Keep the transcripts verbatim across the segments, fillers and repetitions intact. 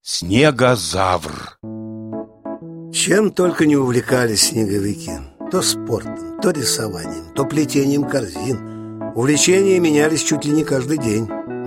Снегозавр. Чем только не увлекались снеговики. То спортом, то рисованием, то плетением корзин. Увлечения менялись чуть ли не каждый день.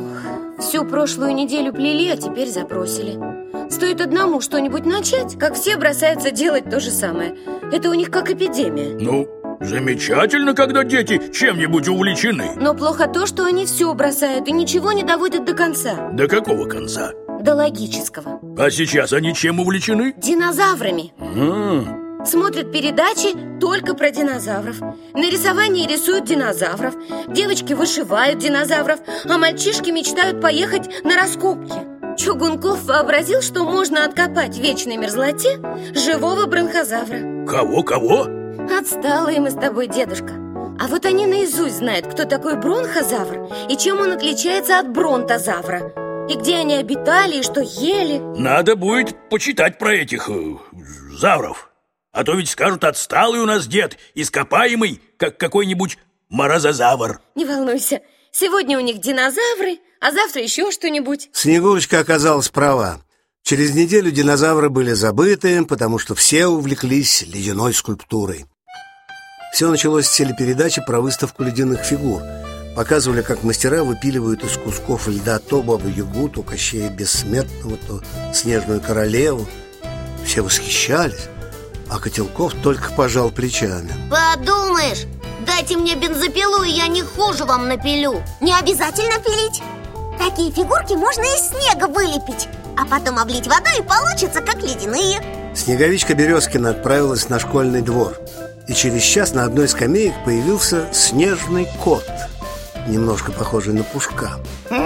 Всю прошлую неделю плели, а теперь забросили. Стоит одному что-нибудь начать, как все бросаются делать то же самое. Это у них как эпидемия. Ну, замечательно, когда дети чем-нибудь увлечены. Но плохо то, что они все бросают и ничего не доводят до конца. До какого конца? До логического. А сейчас они чем увлечены? Динозаврами. А-а-а. Смотрят передачи только про динозавров. На рисовании рисуют динозавров. Девочки вышивают динозавров. А мальчишки мечтают поехать на раскопки. Чугунков вообразил, что можно откопать в вечной мерзлоте живого бронхозавра. Кого-кого? Отсталые мы с тобой, дедушка. А вот они наизусть знают, кто такой бронхозавр и чем он отличается от бронтозавра. И где они обитали, и что ели. Надо будет почитать про этих э, завров. А то ведь скажут, отсталый у нас дед, ископаемый, как какой-нибудь морозозавр. Не волнуйся, сегодня у них динозавры, а завтра еще что-нибудь. Снегурочка оказалась права. Через неделю динозавры были забыты, потому что все увлеклись ледяной скульптурой. Все началось с телепередачи про выставку ледяных фигур. Показывали, как мастера выпиливают из кусков льда то Бабу-Ягу, то Кощея Бессмертного, то Снежную Королеву. Все восхищались, а Котелков только пожал плечами. Подумаешь, дайте мне бензопилу, и я не хуже вам напилю. Не обязательно пилить. Такие фигурки можно из снега вылепить, а потом облить водой, и получится как ледяные. Снеговичка Березкина отправилась на школьный двор. И через час на одной из скамеек появился снежный кот, немножко похожий на Пушка.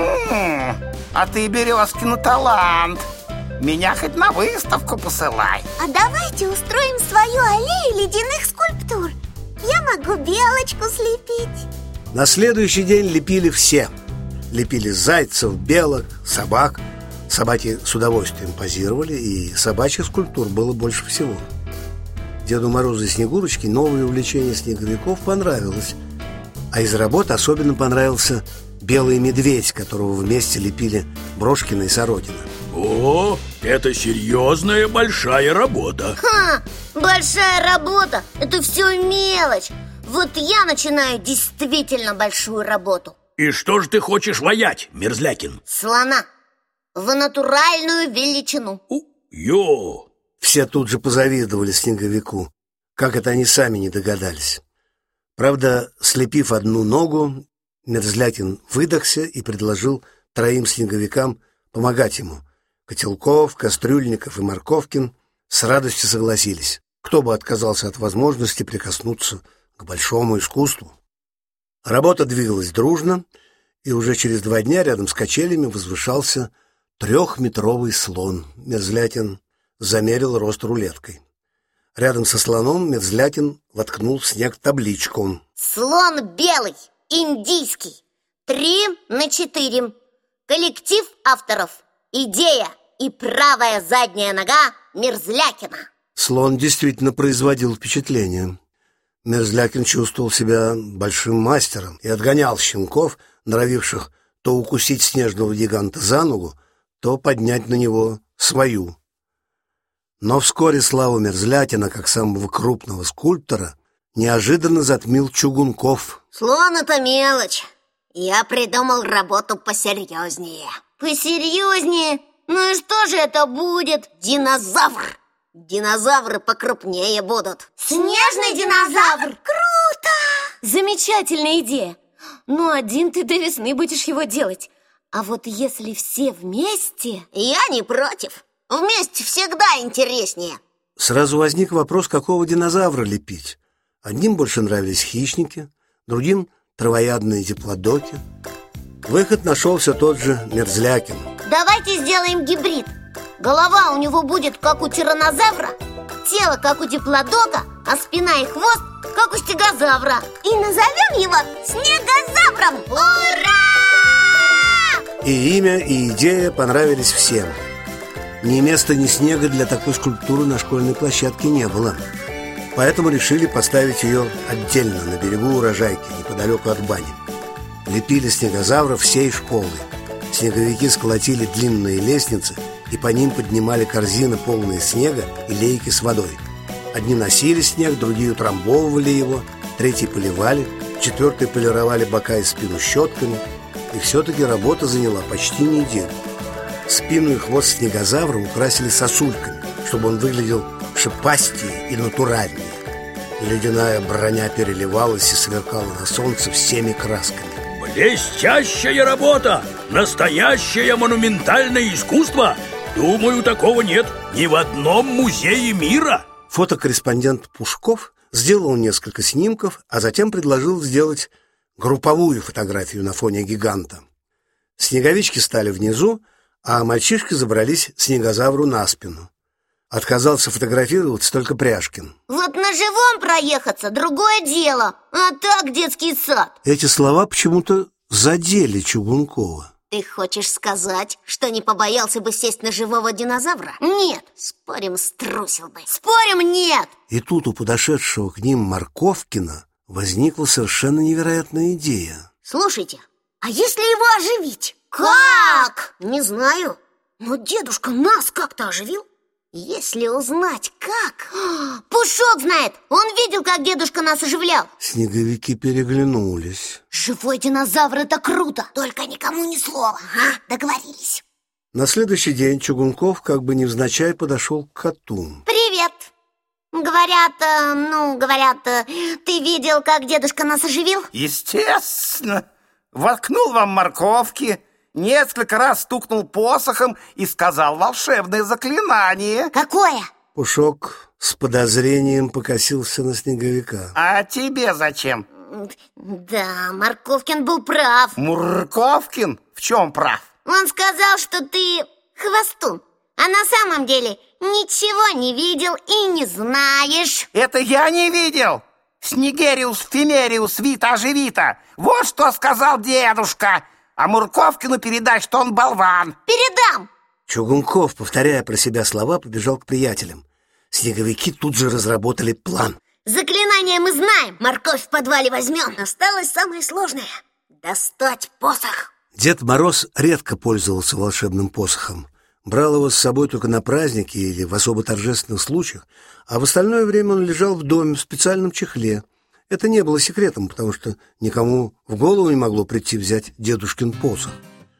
М-м, а ты, Березкина, талант. Меня хоть на выставку посылай. А давайте устроим свою аллею ледяных скульптур. Я могу белочку слепить. На следующий день лепили все. Лепили зайцев, белок, собак. Собаки с удовольствием позировали, и собачьих скульптур было больше всего. Деду Морозу и Снегурочке новое увлечение снеговиков понравилось. А из работ особенно понравился белый медведь, которого вместе лепили Брошкина и Сорокина. О, это серьезная большая работа. Ха, большая работа, это все мелочь. Вот я начинаю действительно большую работу. И что же ты хочешь ваять, Мерзлякин? Слона в натуральную величину. Ё! Все тут же позавидовали снеговику. Как это они сами не догадались. Правда, слепив одну ногу, Мерзлякин выдохся и предложил троим снеговикам помогать ему. Котелков, Кастрюльников и Морковкин с радостью согласились. Кто бы отказался от возможности прикоснуться к большому искусству. Работа двигалась дружно, и уже через два дня рядом с качелями возвышался трехметровый слон. Мерзлякин замерил рост рулеткой. Рядом со слоном Мерзлякин воткнул в снег табличку. Слон белый, индийский, три на четыре. Коллектив авторов. Идея и правая задняя нога Мерзлякина. Слон действительно производил впечатление. Мерзлякин чувствовал себя большим мастером и отгонял щенков, норовивших то укусить снежного гиганта за ногу, то поднять на него свою. Но вскоре славу Мерзлякина, как самого крупного скульптора, неожиданно затмил Чугунков. Слон — это мелочь. Я придумал работу посерьезнее. Посерьезнее? Ну и что же это будет? Динозавр. Динозавры покрупнее будут. Снежный динозавр! Круто! Замечательная идея. Ну, один ты до весны будешь его делать. А вот если все вместе... Я не против. Вместе всегда интереснее. Сразу возник вопрос, какого динозавра лепить. Одним больше нравились хищники, другим — травоядные диплодоки. Выход нашел все тот же Мерзлякин. Давайте сделаем гибрид. Голова у него будет как у тираннозавра, тело как у диплодока, а спина и хвост как у стегозавра. И назовем его Снегозавром. Ура! И имя, и идея понравились всем. Ни места, ни снега для такой скульптуры на школьной площадке не было. Поэтому решили поставить ее отдельно, на берегу Урожайки, неподалеку от бани. Лепили снегозавров всей школы. Снеговики сколотили длинные лестницы и по ним поднимали корзины, полные снега, и лейки с водой. Одни носили снег, другие утрамбовывали его, третьи поливали, четвертые полировали бока и спину щетками. И все-таки работа заняла почти неделю. Спину и хвост снегозавра украсили сосульками, чтобы он выглядел шипастее и натуральнее. Ледяная броня переливалась и сверкала на солнце всеми красками. Блестящая работа! Настоящее монументальное искусство! Думаю, такого нет ни в одном музее мира. Фотокорреспондент Пушков сделал несколько снимков, а затем предложил сделать групповую фотографию на фоне гиганта. Снеговички стали внизу, а мальчишки забрались снегозавру на спину. Отказался фотографироваться только Пряжкин. Вот на живом проехаться — другое дело, а так детский сад. Эти слова почему-то задели Чугункова. Ты хочешь сказать, что не побоялся бы сесть на живого динозавра? Нет. Спорим, струсил бы. Спорим, нет. И тут у подошедшего к ним Морковкина возникла совершенно невероятная идея. Слушайте, а если его оживить? Как? Не знаю, но дедушка нас как-то оживил. Если узнать, как... Пушок знает, он видел, как дедушка нас оживлял. Снеговики переглянулись. Живой динозавр — это круто. Только никому ни слова, ага, договорились. На следующий день Чугунков как бы невзначай подошел к коту. Привет. Говорят, э, ну, говорят, э, ты видел, как дедушка нас оживил? Естественно. Воткнул вам морковки, несколько раз стукнул посохом и сказал волшебное заклинание. Какое? Пушок с подозрением покосился на Снеговика. А тебе зачем? Да, Морковкин был прав. Морковкин? В чем прав? Он сказал, что ты хвостун, а на самом деле ничего не видел и не знаешь. Это я не видел. Снегериус фимериус вита оживита. Вот что сказал дедушка. А Морковкину передай, что он болван. Передам. Чугунков, повторяя про себя слова, побежал к приятелям. Снеговики тут же разработали план. Заклинание мы знаем. Морковь в подвале возьмем. Осталось самое сложное — достать посох. Дед Мороз редко пользовался волшебным посохом. Брал его с собой только на праздники или в особо торжественных случаях, а в остальное время он лежал в доме в специальном чехле. Это не было секретом, потому что никому в голову не могло прийти взять дедушкин посох.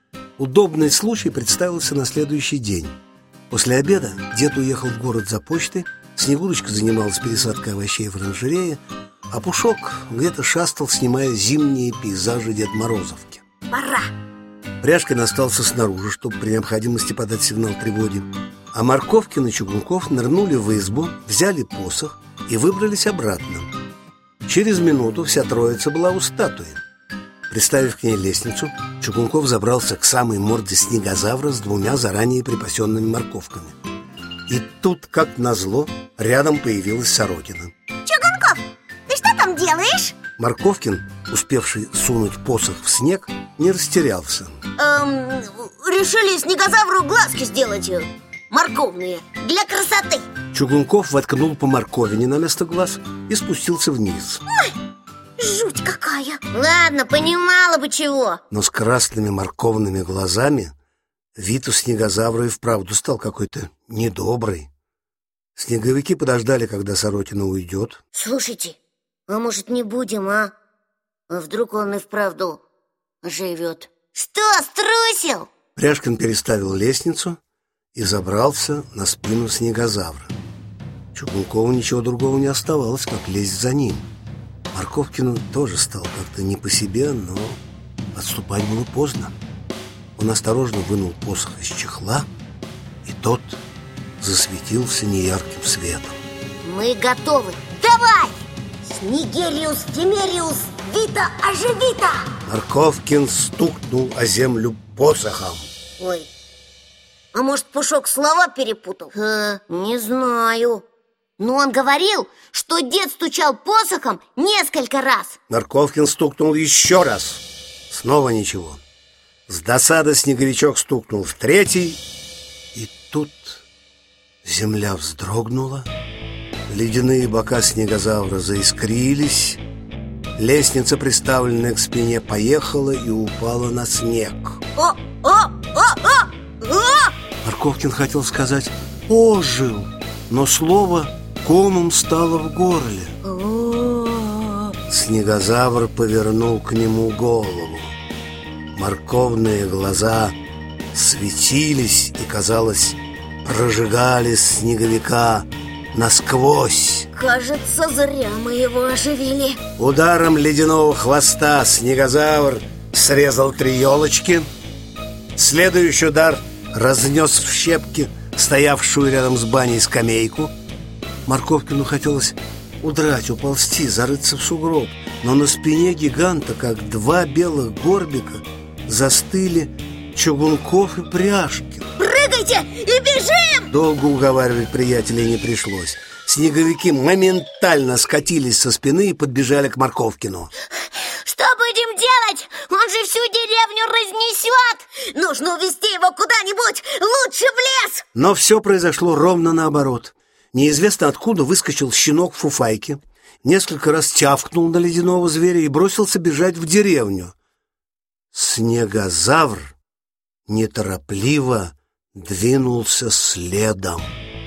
Удобный случай представился на следующий день. После обеда дед уехал в город за почтой, Снегурочка занималась пересадкой овощей в оранжерее, а Пушок где-то шастал, снимая зимние пейзажи Дед Морозовки. Пора. Пряжкин остался снаружи, чтобы при необходимости подать сигнал тревоги, а Морковкин и Чугунков нырнули в избу, взяли посох и выбрались обратно. Через минуту вся троица была у статуи. Приставив к ней лестницу, Чугунков забрался к самой морде снегозавра с двумя заранее припасенными морковками. И тут, как назло, рядом появилась Сорокина. Чугунков, ты что там делаешь? Морковкин, успевший сунуть посох в снег, не растерялся. Эм, решили снегозавру глазки сделать морковные, для красоты. Чугунков воткнул по морковине на место глаз и спустился вниз. Ой, жуть какая! Ладно, понимала бы чего. Но с красными морковными глазами вид у снегозавра и вправду стал какой-то недобрый. Снеговики подождали, когда Сорокина уйдет. Слушайте, а может не будем, а? А вдруг он и вправду живет? Что, струсил? Пряжкин переставил лестницу и забрался на спину снегозавра. Чугункову ничего другого не оставалось, как лезть за ним. Морковкину тоже стало как-то не по себе, но отступать было поздно. Он осторожно вынул посох из чехла, и тот засветился неярким светом. Мы готовы. Давай! Снегериус фимериус вита оживита! Морковкин стукнул о землю посохом. Ой, а может, Пушок слова перепутал? Э, не знаю. Но он говорил, что дед стучал посохом несколько раз. Морковкин стукнул еще раз. Снова ничего. С досады Снеговичок стукнул в третий, и тут земля вздрогнула, ледяные бока снегозавра заискрились, лестница, приставленная к спине, поехала и упала на снег. О, о, о, о, о! Морковкин хотел сказать «ожил», но слово комом стало в горле. Снегозавр повернул к нему голову. Морковные глаза светились и, казалось, прожигали снеговика насквозь. Кажется, зря мы его оживили. Ударом ледяного хвоста снегозавр срезал три елочки. Следующий удар разнес в щепки стоявшую рядом с баней скамейку. Морковкину хотелось удрать, уползти, зарыться в сугроб, но на спине гиганта, как два белых горбика, застыли Чугунков и Пряжкин. Прыгайте и бежим! Долго уговаривать приятелей не пришлось. Снеговики моментально скатились со спины и подбежали к Морковкину. Что будем делать? Он же всю деревню разнесет. Нужно увезти его куда-нибудь, лучше в лес. Но все произошло ровно наоборот. Неизвестно откуда выскочил щенок в фуфайке, несколько раз тявкнул на ледяного зверя и бросился бежать в деревню. Снегозавр неторопливо двинулся следом.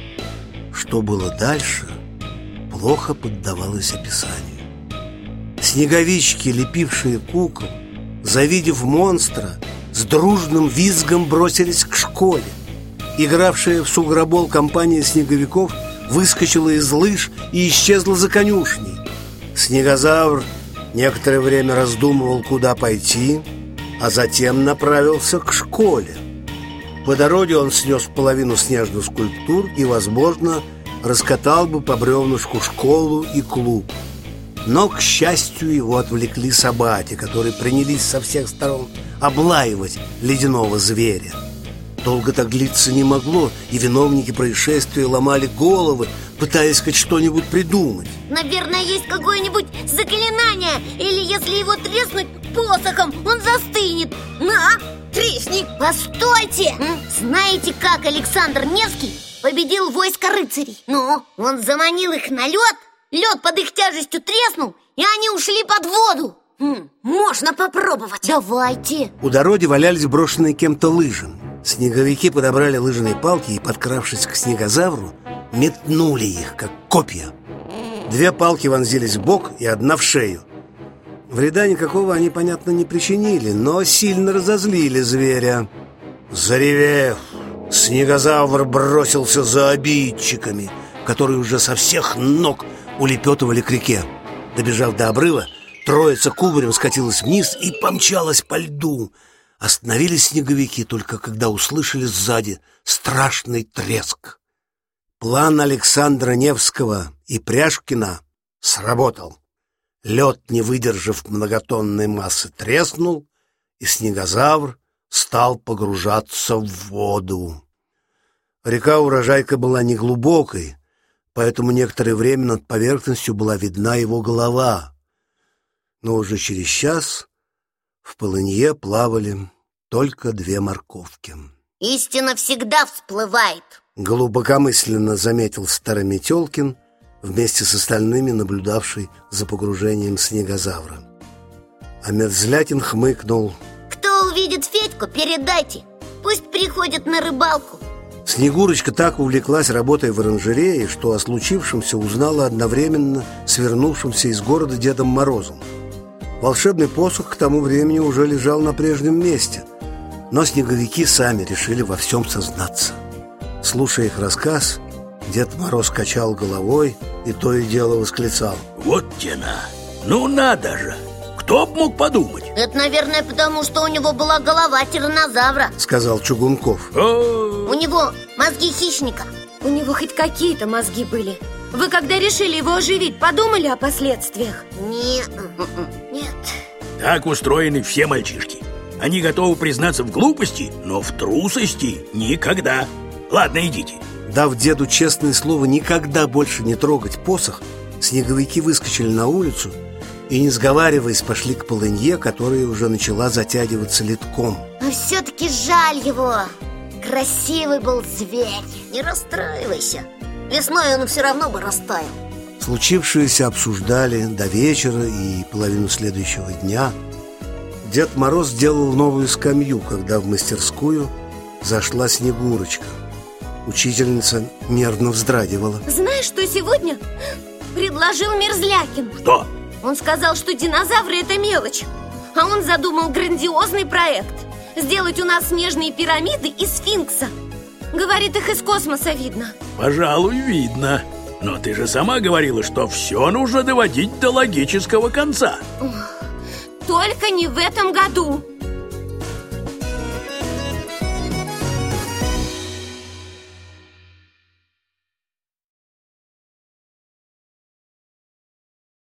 Что было дальше, плохо поддавалось описанию. Снеговички, лепившие кукол, завидев монстра, с дружным визгом бросились к школе. Игравшая в сугробол компания снеговиков выскочила из лыж и исчезла за конюшней. Снегозавр некоторое время раздумывал, куда пойти, а затем направился к школе. По дороге он снес половину снежных скульптур и, возможно, раскатал бы по бревнышку школу и клуб. Но, к счастью, его отвлекли собаки, которые принялись со всех сторон облаивать ледяного зверя. Долго так длиться не могло, и виновники происшествия ломали головы, пытаясь хоть что-нибудь придумать. Наверное, есть какое-нибудь заклинание. Или если его треснуть посохом, он застынет. На, тресни. Постойте! Знаете, как Александр Невский победил войско рыцарей? Ну, он заманил их на лед, лед под их тяжестью треснул, и они ушли под воду. М, можно попробовать. Давайте. У дороги валялись брошенные кем-то лыжи. Снеговики подобрали лыжные палки и, подкравшись к снегозавру, метнули их, как копья. Две палки вонзились в бок и одна в шею. Вреда никакого они, понятно, не причинили, но сильно разозлили зверя. Заревев, снегозавр бросился за обидчиками, которые уже со всех ног улепетывали к реке. Добежав до обрыва, троица кубарем скатилась вниз и помчалась по льду. Остановились снеговики только когда услышали сзади страшный треск. План Александра Невского и Пряжкина сработал. Лед, не выдержав многотонной массы, треснул, и снегозавр стал погружаться в воду. Река Урожайка была неглубокой, поэтому некоторое время над поверхностью была видна его голова. Но уже через час в полынье плавали только две морковки. Истина всегда всплывает. Глубокомысленно заметил Старометелкин, вместе с остальными наблюдавший за погружением снегозавра. А Мерзлятин хмыкнул. Кто увидит Федьку, передайте. Пусть приходит на рыбалку. Снегурочка так увлеклась работой в оранжерее, что о случившемся узнала одновременно с вернувшимся из города Дедом Морозом. Волшебный посох к тому времени уже лежал на прежнем месте, но снеговики сами решили во всем сознаться. Слушая их рассказ, Дед Мороз качал головой и то и дело восклицал: вот тена, ну надо же, кто б мог подумать? Это, наверное, потому что у него была голова тираннозавра, сказал Чугунков. О! У него мозги хищника. У него хоть какие-то мозги были. Вы, когда решили его оживить, подумали о последствиях? Не, нет. Так устроены все мальчишки. Они готовы признаться в глупости, но в трусости никогда. Ладно, идите. Дав деду честное слово никогда больше не трогать посох, снеговики выскочили на улицу и, не сговариваясь, пошли к полынье, которая уже начала затягиваться ледком. Но все-таки жаль его. Красивый был зверь. Не расстраивайся. Весной он все равно бы растаял. Случившееся обсуждали до вечера и половину следующего дня. Дед Мороз сделал новую скамью, когда в мастерскую зашла Снегурочка. Учительница нервно вздрагивала. Знаешь, что сегодня предложил Мерзлякин? Что? Он сказал, что динозавры – это мелочь. А он задумал грандиозный проект – сделать у нас снежные пирамиды из сфинкса. Говорит, их из космоса видно. Пожалуй, видно. Но ты же сама говорила, что все нужно доводить до логического конца. Только не в этом году.